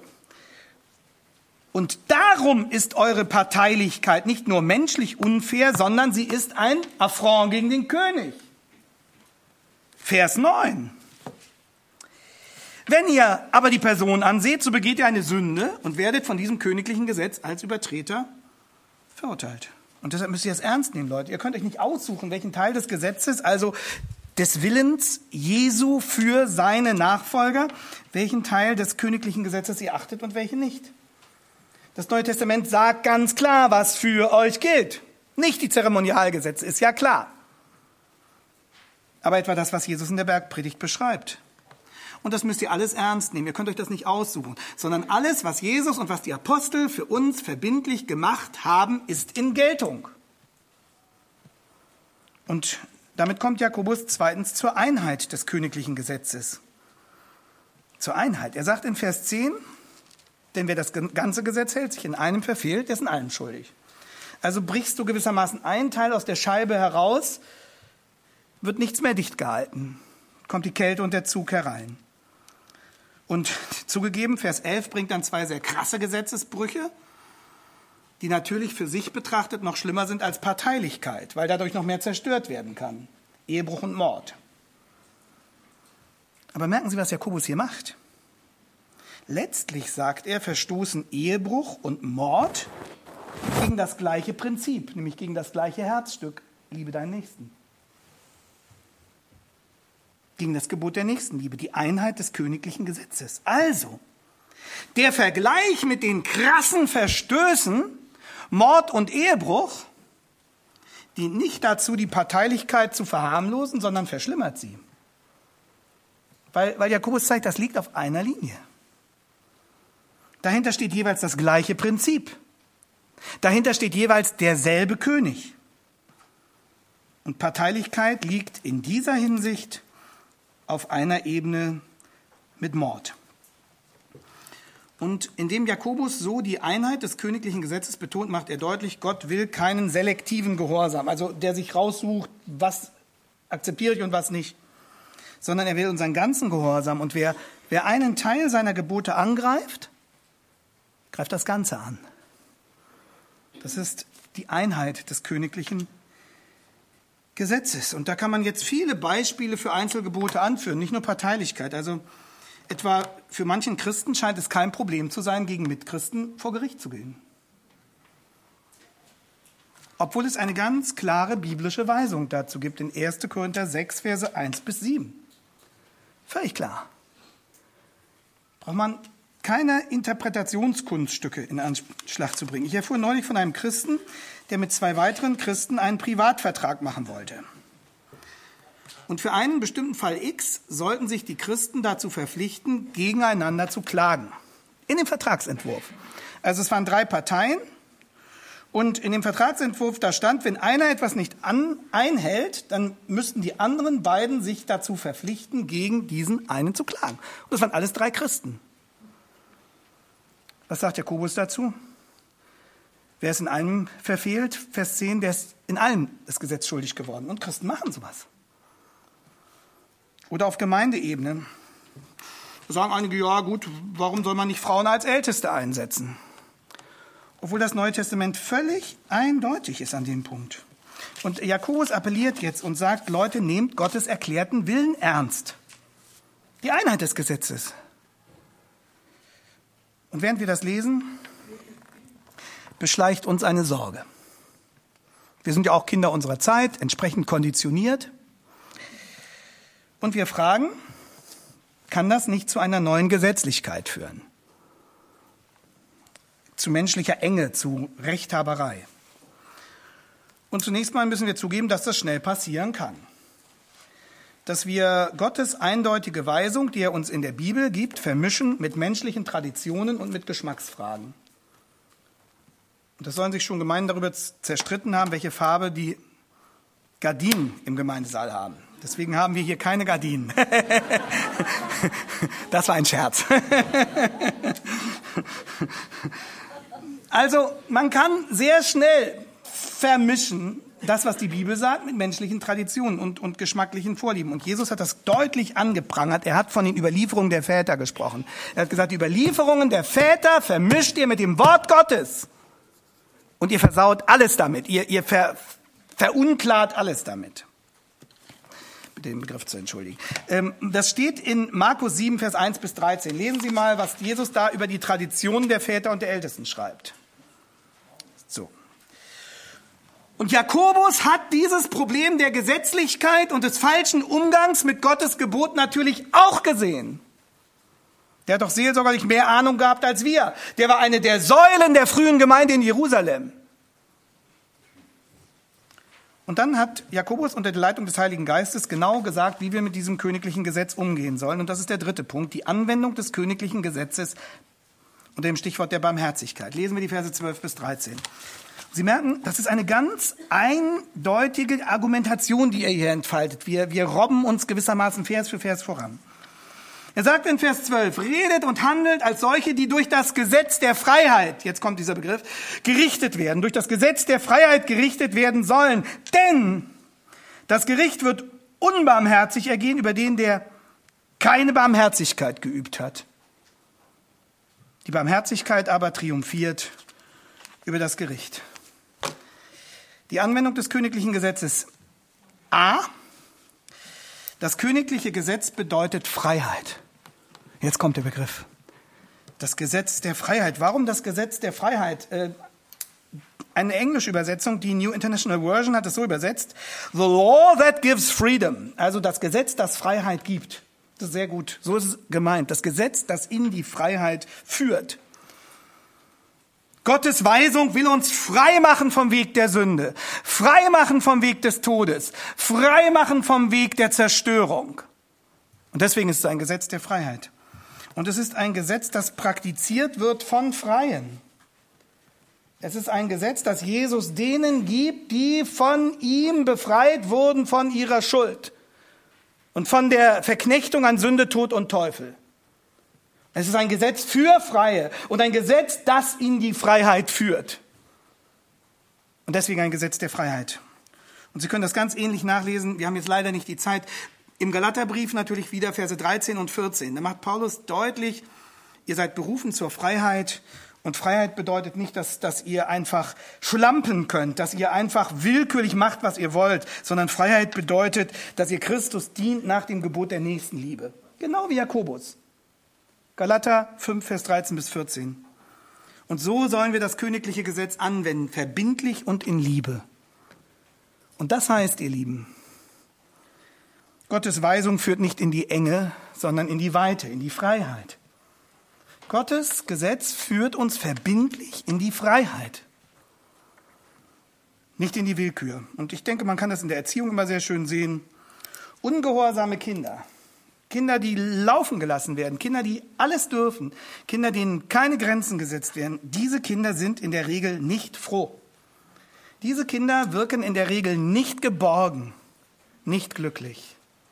Und darum ist eure Parteilichkeit nicht nur menschlich unfair, sondern sie ist ein Affront gegen den König. Vers neun. Wenn ihr aber die Person anseht, so begeht ihr eine Sünde und werdet von diesem königlichen Gesetz als Übertreter verurteilt. Und deshalb müsst ihr es ernst nehmen, Leute. Ihr könnt euch nicht aussuchen, welchen Teil des Gesetzes, also des Willens Jesu für seine Nachfolger, welchen Teil des königlichen Gesetzes ihr achtet und welchen nicht. Das Neue Testament sagt ganz klar, was für euch gilt. Nicht die Zeremonialgesetze, ist ja klar. Aber etwa das, was Jesus in der Bergpredigt beschreibt. Und das müsst ihr alles ernst nehmen. Ihr könnt euch das nicht aussuchen, sondern alles, was Jesus und was die Apostel für uns verbindlich gemacht haben, ist in Geltung. Und damit kommt Jakobus zweitens zur Einheit des königlichen Gesetzes. Zur Einheit. Er sagt in Vers zehn, denn wer das ganze Gesetz hält, sich in einem verfehlt, der ist in allem schuldig. Also brichst du gewissermaßen einen Teil aus der Scheibe heraus, wird nichts mehr dicht gehalten. Kommt die Kälte und der Zug herein. Und zugegeben, Vers elf bringt dann zwei sehr krasse Gesetzesbrüche, die natürlich für sich betrachtet noch schlimmer sind als Parteilichkeit, weil dadurch noch mehr zerstört werden kann. Ehebruch und Mord. Aber merken Sie, was Jakobus hier macht? Letztlich, sagt er, verstoßen Ehebruch und Mord gegen das gleiche Prinzip, nämlich gegen das gleiche Herzstück, liebe deinen Nächsten. Gegen das Gebot der Nächstenliebe, die Einheit des königlichen Gesetzes. Also, der Vergleich mit den krassen Verstößen, Mord und Ehebruch, dient nicht dazu, die Parteilichkeit zu verharmlosen, sondern verschlimmert sie. Weil, weil Jakobus zeigt, das liegt auf einer Linie. Dahinter steht jeweils das gleiche Prinzip. Dahinter steht jeweils derselbe König. Und Parteilichkeit liegt in dieser Hinsicht auf einer Ebene mit Mord. Und indem Jakobus so die Einheit des königlichen Gesetzes betont, macht er deutlich, Gott will keinen selektiven Gehorsam, also der sich raussucht, was akzeptiere ich und was nicht, sondern er will unseren ganzen Gehorsam. Und wer, wer einen Teil seiner Gebote angreift, greift das Ganze an. Das ist die Einheit des königlichen Gesetzes. Und da kann man jetzt viele Beispiele für Einzelgebote anführen, nicht nur Parteilichkeit. Also etwa für manchen Christen scheint es kein Problem zu sein, gegen Mitchristen vor Gericht zu gehen. Obwohl es eine ganz klare biblische Weisung dazu gibt in erster Korinther sechs, Verse eins bis sieben. Völlig klar. Braucht man keine Interpretationskunststücke in Anschlag zu bringen. Ich erfuhr neulich von einem Christen, der mit zwei weiteren Christen einen Privatvertrag machen wollte. Und für einen bestimmten Fall X sollten sich die Christen dazu verpflichten, gegeneinander zu klagen. In dem Vertragsentwurf. Also es waren drei Parteien Und in dem Vertragsentwurf, da stand, wenn einer etwas nicht an, einhält, dann müssten die anderen beiden sich dazu verpflichten, gegen diesen einen zu klagen. Und das waren alles drei Christen. Was sagt Jakobus dazu? Wer es in einem verfehlt, Vers zehn, der ist in allem das Gesetz schuldig geworden. Und Christen machen sowas. Oder auf Gemeindeebene. Da sagen einige, ja gut, warum soll man nicht Frauen als Älteste einsetzen? Obwohl das Neue Testament völlig eindeutig ist an dem Punkt. Und Jakobus appelliert jetzt und sagt, Leute, nehmt Gottes erklärten Willen ernst. Die Einheit des Gesetzes. Und während wir das lesen, beschleicht uns eine Sorge. Wir sind ja auch Kinder unserer Zeit, entsprechend konditioniert. Und wir fragen, kann das nicht zu einer neuen Gesetzlichkeit führen? Zu menschlicher Enge, zu Rechthaberei. Und zunächst mal müssen wir zugeben, dass das schnell passieren kann. Dass wir Gottes eindeutige Weisung, die er uns in der Bibel gibt, vermischen mit menschlichen Traditionen und mit Geschmacksfragen. Und das sollen sich schon Gemeinden darüber zerstritten haben, welche Farbe die Gardinen im Gemeindesaal haben. Deswegen haben wir hier keine Gardinen. Das war ein Scherz. Also man kann sehr schnell vermischen, das, was die Bibel sagt, mit menschlichen Traditionen und, und geschmacklichen Vorlieben. Und Jesus hat das deutlich angeprangert. Er hat von den Überlieferungen der Väter gesprochen. Er hat gesagt, die Überlieferungen der Väter vermischt ihr mit dem Wort Gottes. Und ihr versaut alles damit. Ihr, ihr ver, verunklart alles damit. Bitte den Begriff zu entschuldigen. Ähm, das steht in Markus sieben, Vers eins bis dreizehn. Lesen Sie mal, was Jesus da über die Traditionen der Väter und der Ältesten schreibt. So. Und Jakobus hat dieses Problem der Gesetzlichkeit und des falschen Umgangs mit Gottes Gebot natürlich auch gesehen. Der hat doch seelsorgerlich mehr Ahnung gehabt als wir. Der war eine der Säulen der frühen Gemeinde in Jerusalem. Und dann hat Jakobus unter der Leitung des Heiligen Geistes genau gesagt, wie wir mit diesem königlichen Gesetz umgehen sollen. Und das ist der dritte Punkt, die Anwendung des königlichen Gesetzes unter dem Stichwort der Barmherzigkeit. Lesen wir die Verse zwölf bis dreizehn. Sie merken, das ist eine ganz eindeutige Argumentation, die er hier entfaltet. Wir, wir robben uns gewissermaßen Vers für Vers voran. Er sagt in Vers zwölf, redet und handelt als solche, die durch das Gesetz der Freiheit, jetzt kommt dieser Begriff, gerichtet werden, durch das Gesetz der Freiheit gerichtet werden sollen. Denn das Gericht wird unbarmherzig ergehen über den, der keine Barmherzigkeit geübt hat. Die Barmherzigkeit aber triumphiert über das Gericht. Die Anwendung des königlichen Gesetzes. A. Das königliche Gesetz bedeutet Freiheit. Jetzt kommt der Begriff. Das Gesetz der Freiheit. Warum das Gesetz der Freiheit? Eine englische Übersetzung, die New International Version, hat es so übersetzt. The law that gives freedom. Also das Gesetz, das Freiheit gibt. Das ist sehr gut. So ist es gemeint. Das Gesetz, das in die Freiheit führt. Gottes Weisung will uns frei machen vom Weg der Sünde, frei machen vom Weg des Todes, frei machen vom Weg der Zerstörung. Und deswegen ist es ein Gesetz der Freiheit. Und es ist ein Gesetz, das praktiziert wird von Freien. Es ist ein Gesetz, das Jesus denen gibt, die von ihm befreit wurden von ihrer Schuld und von der Verknechtung an Sünde, Tod und Teufel. Es ist ein Gesetz für Freie und ein Gesetz, das in die Freiheit führt. Und deswegen ein Gesetz der Freiheit. Und Sie können das ganz ähnlich nachlesen. Wir haben jetzt leider nicht die Zeit. Im Galaterbrief natürlich wieder Verse dreizehn und vierzehn. Da macht Paulus deutlich, ihr seid berufen zur Freiheit. Und Freiheit bedeutet nicht, dass, dass ihr einfach schlampen könnt, dass ihr einfach willkürlich macht, was ihr wollt, sondern Freiheit bedeutet, dass ihr Christus dient nach dem Gebot der Nächstenliebe. Genau wie Jakobus. Galater fünf, Vers dreizehn bis vierzehn. Und so sollen wir das königliche Gesetz anwenden, verbindlich und in Liebe. Und das heißt, ihr Lieben, Gottes Weisung führt nicht in die Enge, sondern in die Weite, in die Freiheit. Gottes Gesetz führt uns verbindlich in die Freiheit, nicht in die Willkür. Und ich denke, man kann das in der Erziehung immer sehr schön sehen. Ungehorsame Kinder, Kinder, die laufen gelassen werden, Kinder, die alles dürfen, Kinder, denen keine Grenzen gesetzt werden, diese Kinder sind in der Regel nicht froh. Diese Kinder wirken in der Regel nicht geborgen, nicht glücklich,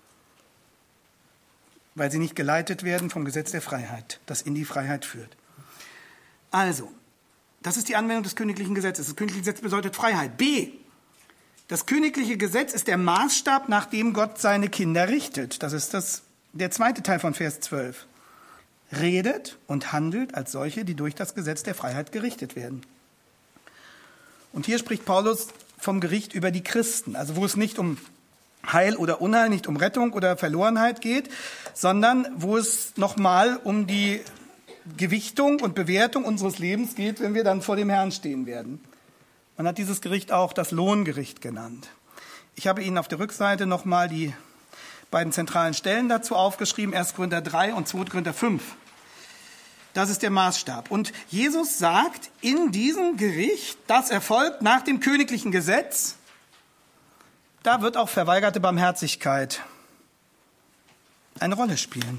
weil sie nicht geleitet werden vom Gesetz der Freiheit, das in die Freiheit führt. Also, das ist die Anwendung des königlichen Gesetzes. Das königliche Gesetz bedeutet Freiheit. B. Das königliche Gesetz ist der Maßstab, nach dem Gott seine Kinder richtet. Das ist das, der zweite Teil von Vers zwölf. Redet und handelt als solche, die durch das Gesetz der Freiheit gerichtet werden. Und hier spricht Paulus vom Gericht über die Christen, also wo es nicht um Heil oder Unheil, nicht um Rettung oder Verlorenheit geht, sondern wo es nochmal um die Gewichtung und Bewertung unseres Lebens geht, wenn wir dann vor dem Herrn stehen werden. Man hat dieses Gericht auch das Lohngericht genannt. Ich habe Ihnen auf der Rückseite nochmal die beiden zentralen Stellen dazu aufgeschrieben, erster Korinther drei und zweiter Korinther fünf. Das ist der Maßstab. Und Jesus sagt, in diesem Gericht, das erfolgt nach dem königlichen Gesetz, da wird auch verweigerte Barmherzigkeit eine Rolle spielen.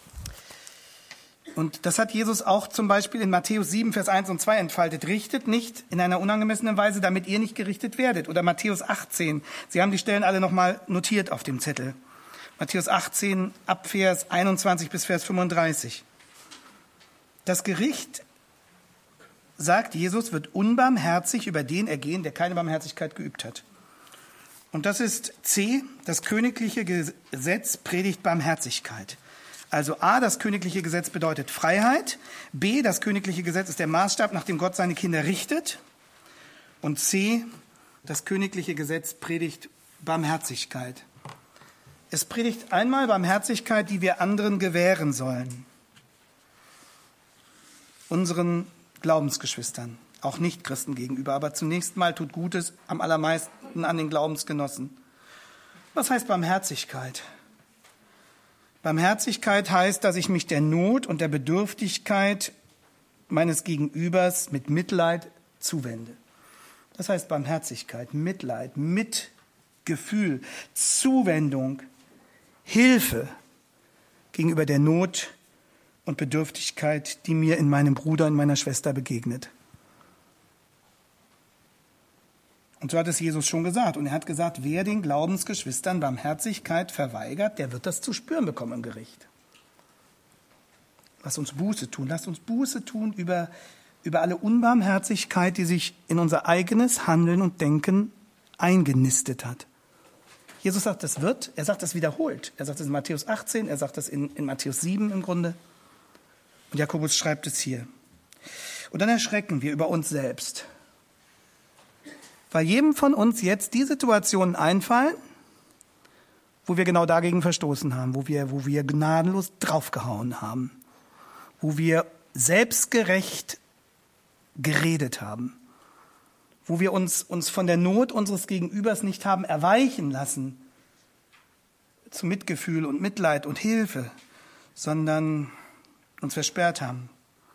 Und das hat Jesus auch zum Beispiel in Matthäus sieben, Vers eins und zwei entfaltet. Richtet nicht in einer unangemessenen Weise, damit ihr nicht gerichtet werdet. Oder Matthäus achtzehn. Sie haben die Stellen alle nochmal notiert auf dem Zettel. Matthäus achtzehn, ab Vers einundzwanzig bis Vers fünfunddreißig. Das Gericht, sagt Jesus, wird unbarmherzig über den ergehen, der keine Barmherzigkeit geübt hat. Und das ist C, das königliche Gesetz predigt Barmherzigkeit. Also A, das königliche Gesetz bedeutet Freiheit. B, das königliche Gesetz ist der Maßstab, nach dem Gott seine Kinder richtet. Und C, das königliche Gesetz predigt Barmherzigkeit. Es predigt einmal Barmherzigkeit, die wir anderen gewähren sollen. Unseren Glaubensgeschwistern, auch Nichtchristen gegenüber. Aber zunächst mal tut Gutes am allermeisten an den Glaubensgenossen. Was heißt Barmherzigkeit? Barmherzigkeit heißt, dass ich mich der Not und der Bedürftigkeit meines Gegenübers mit Mitleid zuwende. Das heißt Barmherzigkeit, Mitleid, Mitgefühl, Zuwendung, Hilfe gegenüber der Not und Bedürftigkeit, die mir in meinem Bruder und meiner Schwester begegnet. Und so hat es Jesus schon gesagt. Und er hat gesagt, wer den Glaubensgeschwistern Barmherzigkeit verweigert, der wird das zu spüren bekommen im Gericht. Lass uns Buße tun. Lass uns Buße tun über, über alle Unbarmherzigkeit, die sich in unser eigenes Handeln und Denken eingenistet hat. Jesus sagt, das wird, er sagt das wiederholt. Er sagt das in Matthäus achtzehn, er sagt das in, in Matthäus sieben im Grunde. Und Jakobus schreibt es hier. Und dann erschrecken wir über uns selbst. Weil jedem von uns jetzt die Situationen einfallen, wo wir genau dagegen verstoßen haben, wo wir, wo wir gnadenlos draufgehauen haben, wo wir selbstgerecht geredet haben, wo wir uns, uns von der Not unseres Gegenübers nicht haben erweichen lassen zu Mitgefühl und Mitleid und Hilfe, sondern uns versperrt haben.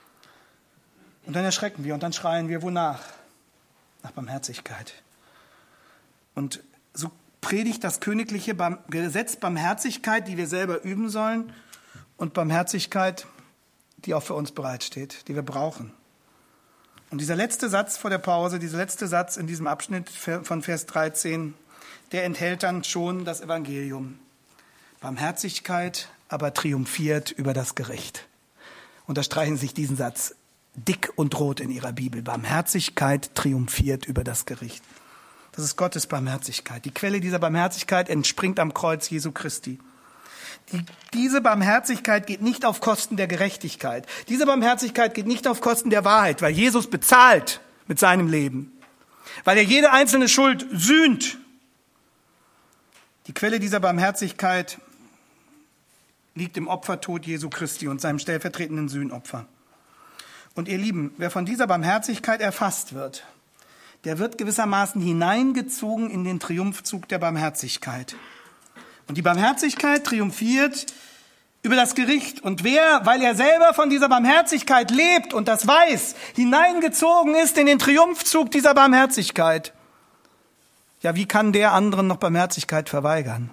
Und dann erschrecken wir und dann schreien wir, wonach? Nach Barmherzigkeit. Und so predigt das königliche Gesetz Barmherzigkeit, die wir selber üben sollen, und Barmherzigkeit, die auch für uns bereitsteht, die wir brauchen. Und dieser letzte Satz vor der Pause, dieser letzte Satz in diesem Abschnitt von Vers dreizehn, der enthält dann schon das Evangelium. Barmherzigkeit aber triumphiert über das Gericht. Unterstreichen Sie sich diesen Satz dick und rot in Ihrer Bibel. Barmherzigkeit triumphiert über das Gericht. Das ist Gottes Barmherzigkeit. Die Quelle dieser Barmherzigkeit entspringt am Kreuz Jesu Christi. Die, diese Barmherzigkeit geht nicht auf Kosten der Gerechtigkeit. Diese Barmherzigkeit geht nicht auf Kosten der Wahrheit, weil Jesus bezahlt mit seinem Leben. Weil er jede einzelne Schuld sühnt. Die Quelle dieser Barmherzigkeit liegt im Opfertod Jesu Christi und seinem stellvertretenden Sühnopfer. Und ihr Lieben, wer von dieser Barmherzigkeit erfasst wird, der wird gewissermaßen hineingezogen in den Triumphzug der Barmherzigkeit. Und die Barmherzigkeit triumphiert über das Gericht. Und wer, weil er selber von dieser Barmherzigkeit lebt und das weiß, hineingezogen ist in den Triumphzug dieser Barmherzigkeit, ja, wie kann der anderen noch Barmherzigkeit verweigern?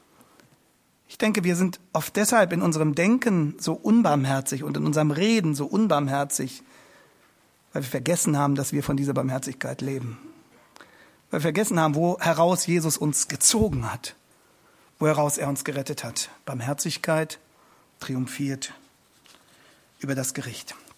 Ich denke, wir sind oft deshalb in unserem Denken so unbarmherzig und in unserem Reden so unbarmherzig, weil wir vergessen haben, dass wir von dieser Barmherzigkeit leben. Weil wir vergessen haben, wo heraus Jesus uns gezogen hat, wo heraus er uns gerettet hat. Barmherzigkeit triumphiert über das Gericht.